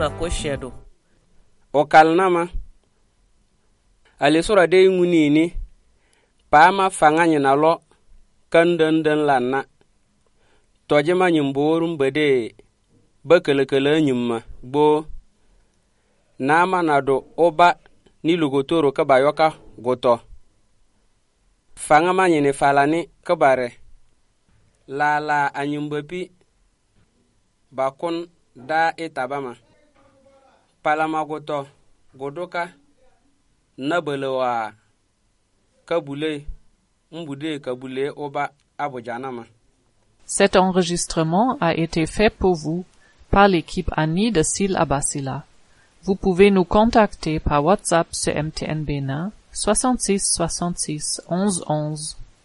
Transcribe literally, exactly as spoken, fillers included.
sura ko shedo. O kalnama. Ali sura de nguni ni. Pama fanganya na lo. Kandandan lanna. Tojima nyimborum bade. Bakalakala nyimma. Bo. Nama nado oba. Ni lugotoro kabayoka goto. Fangama nyine falani kabare. La la anyumbapi. Bakon da etabama. Palama goto. Godoka. Nabelewa. Kabule. Mbude kabule oba abojanama. Cet enregistrement a été fait pour vous par l'équipe Annie de Sil Abasila. Vous pouvez nous contacter par WhatsApp sur M T N Bénin soixante-six soixante-six onze onze.